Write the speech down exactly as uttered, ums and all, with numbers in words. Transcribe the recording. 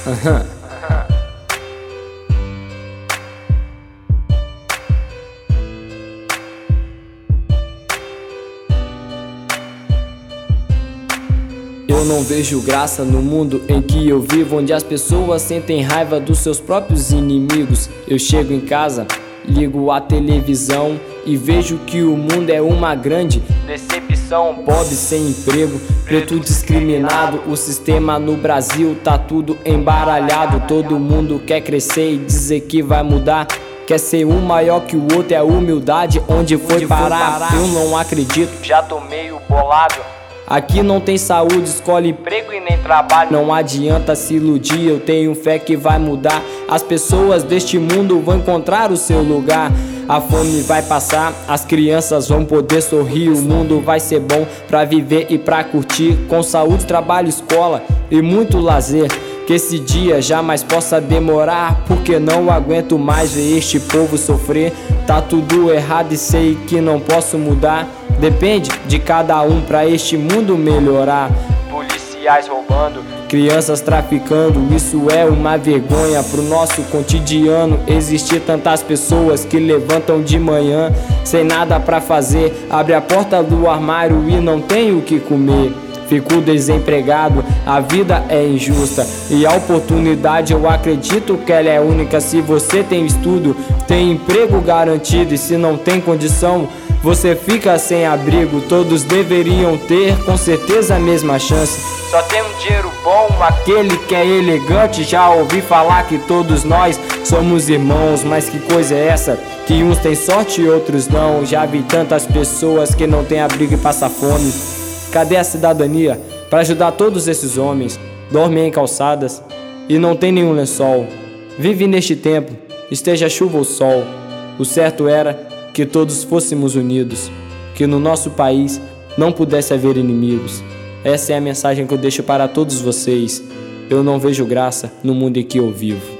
Aham. Eu não vejo graça no mundo em que eu vivo, onde as pessoas sentem raiva dos seus próprios inimigos. Eu chego em casa, ligo a televisão e vejo que o mundo é uma grande decepção. Pobre sem emprego, preto discriminado, o sistema no Brasil tá tudo embaralhado. Todo mundo quer crescer e dizer que vai mudar, quer ser um maior que o outro, é a humildade onde foi parar. Eu não acredito, já tô meio bolado. Aqui não tem saúde, escola, emprego e nem trabalho. Não adianta se iludir, eu tenho fé que vai mudar. As pessoas deste mundo vão encontrar o seu lugar. A fome vai passar, as crianças vão poder sorrir. O mundo vai ser bom pra viver e pra curtir, com saúde, trabalho, escola e muito lazer. Que esse dia jamais possa demorar, porque não aguento mais ver este povo sofrer. Tá tudo errado e sei que não posso mudar. Depende de cada um pra este mundo melhorar. Policiais roubando, crianças traficando, isso é uma vergonha pro nosso cotidiano. Existir tantas pessoas que levantam de manhã sem nada pra fazer, abre a porta do armário e não tem o que comer. Fico desempregado, a vida é injusta e a oportunidade eu acredito que ela é única. Se você tem estudo, tem emprego garantido, e se não tem condição, você fica sem abrigo. Todos deveriam ter com certeza a mesma chance. Só tem um dinheiro bom, aquele que é elegante. Já ouvi falar que todos nós somos irmãos, mas que coisa é essa? Que uns têm sorte e outros não. Já vi tantas pessoas que não têm abrigo e passam fome. Cadê a cidadania para ajudar todos esses homens? Dormem em calçadas e não tem nenhum lençol. Vive neste tempo, esteja chuva ou sol. O certo era que todos fôssemos unidos, que no nosso país não pudesse haver inimigos. Essa é a mensagem que eu deixo para todos vocês. Eu não vejo graça no mundo em que eu vivo.